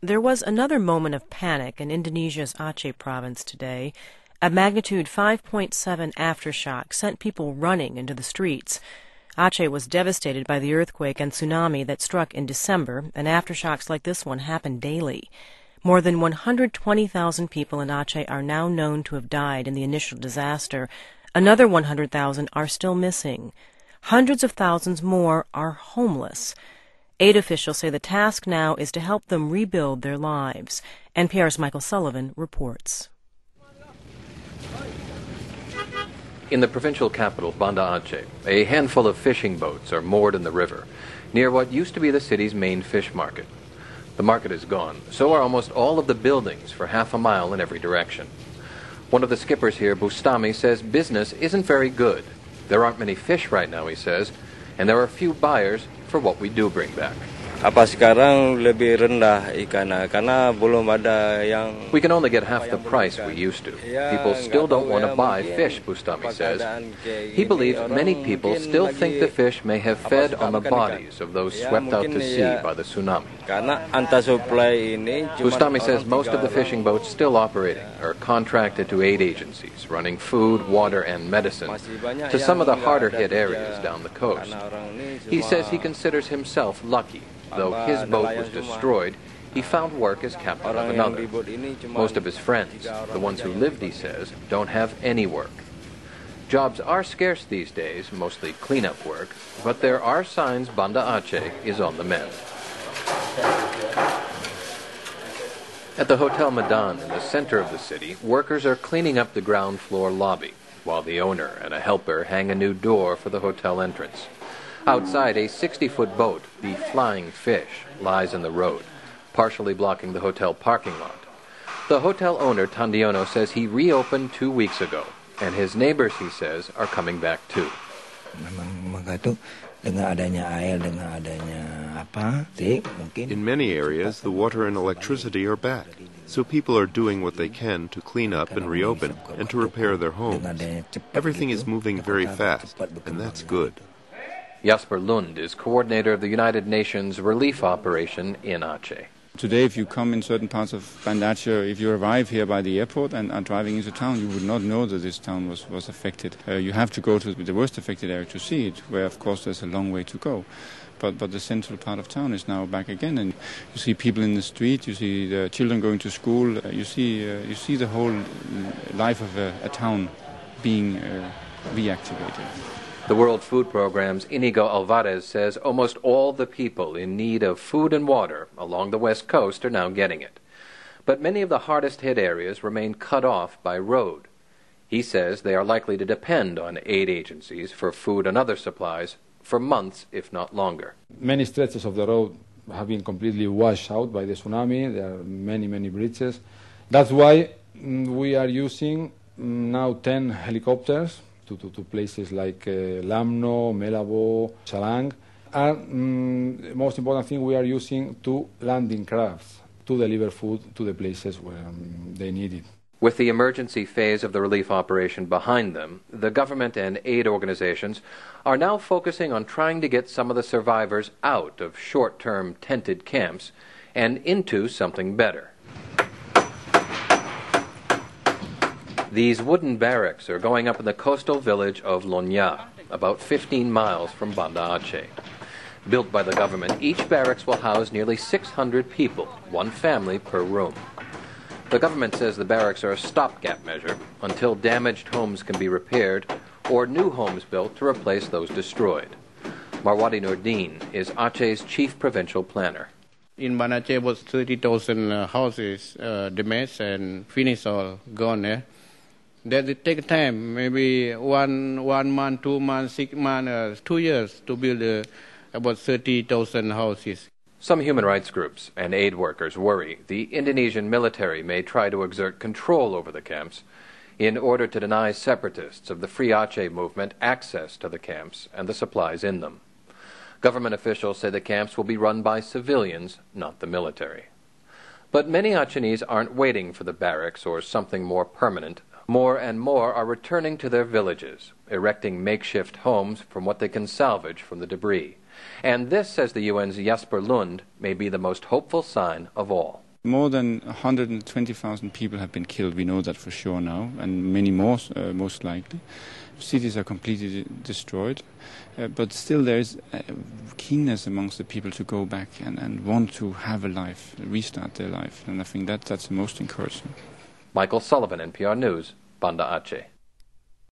There was another moment of panic in Indonesia's Aceh province today. A magnitude 5.7 aftershock sent people running into the streets. Aceh was devastated by the earthquake and tsunami that struck in December, and aftershocks like this one happen daily. More than 120,000 people in Aceh are now known to have died in the initial disaster. Another 100,000 are still missing. Hundreds of thousands more are homeless. Aid officials say the task now is to help them rebuild their lives. NPR's Michael Sullivan reports. In the provincial capital, Banda Aceh, a handful of fishing boats are moored in the river, near what used to be the city's main fish market. The market is gone, so are almost all of the buildings for half a mile in every direction. One of the skippers here, Bustami, says business isn't very good. There aren't many fish right now, he says, and there are few buyers for what we do bring back. Apa sekarang lebih rendah ikannya karena belum ada yang. We can only get half the price we used to. People still don't want to buy fish, Bustami says. He believes many people still think the fish may have fed on the bodies of those swept out to sea by the tsunami. Bustami says most of the fishing boats still operating are contracted to aid agencies, running food, water, and medicine to some of the harder-hit areas down the coast. He says he considers himself lucky. Though his boat was destroyed, he found work as captain of another. Most of his friends, the ones who lived, he says, don't have any work. Jobs are scarce these days, mostly cleanup work, but there are signs Banda Aceh is on the mend. At the Hotel Medan in the center of the city, workers are cleaning up the ground floor lobby, while the owner and a helper hang a new door for the hotel entrance. Outside, a 60-foot boat, the Flying Fish, lies in the road, partially blocking the hotel parking lot. The hotel owner, Tandiono, says he reopened 2 weeks ago, and his neighbors, he says, are coming back too. In many areas, the water and electricity are back, so people are doing what they can to clean up and reopen and to repair their homes. Everything is moving very fast, and that's good. Jasper Lund is coordinator of the United Nations relief operation in Aceh. Today, if you come in certain parts of Banda Aceh, if you arrive here by the airport and are driving into town, you would not know that this town was affected. You have to go to the worst affected area to see it, where, of course, there's a long way to go. But the central part of town is now back again, and you see people in the street, you see the children going to school, you see the whole life of a town being reactivated. The World Food Programme's Inigo Alvarez says almost all the people in need of food and water along the west coast are now getting it. But many of the hardest-hit areas remain cut off by road. He says they are likely to depend on aid agencies for food and other supplies for months, if not longer. Many stretches of the road have been completely washed out by the tsunami. There are many, many bridges. That's why we are using now 10 helicopters to places like Lamno, Melabo, Salang. And most important thing, we are using 2 landing crafts to deliver food to the places where they need it. With the emergency phase of the relief operation behind them, the government and aid organizations are now focusing on trying to get some of the survivors out of short-term tented camps and into something better. These wooden barracks are going up in the coastal village of Lonya, about 15 miles from Banda Aceh. Built by the government, each barracks will house nearly 600 people, one family per room. The government says the barracks are a stopgap measure until damaged homes can be repaired or new homes built to replace those destroyed. Marwati Nordin is Aceh's chief provincial planner. In Banda Aceh was 30,000 houses damaged and finished all gone. That it take time, maybe one month, 2 months, 6 months, 2 years to build about 30,000 houses. Some human rights groups and aid workers worry the Indonesian military may try to exert control over the camps in order to deny separatists of the Free Aceh movement access to the camps and the supplies in them. Government officials say the camps will be run by civilians, not the military. But many Acehnese aren't waiting for the barracks or something more permanent. More and more are returning to their villages, erecting makeshift homes from what they can salvage from the debris. And this, says the UN's Jasper Lund, may be the most hopeful sign of all. More than 120,000 people have been killed, we know that for sure now, and many more, most likely. Cities are completely destroyed, but still there is keenness amongst the people to go back and want to have a life, restart their life, and I think that's the most encouraging. Michael Sullivan, NPR News, Banda Aceh.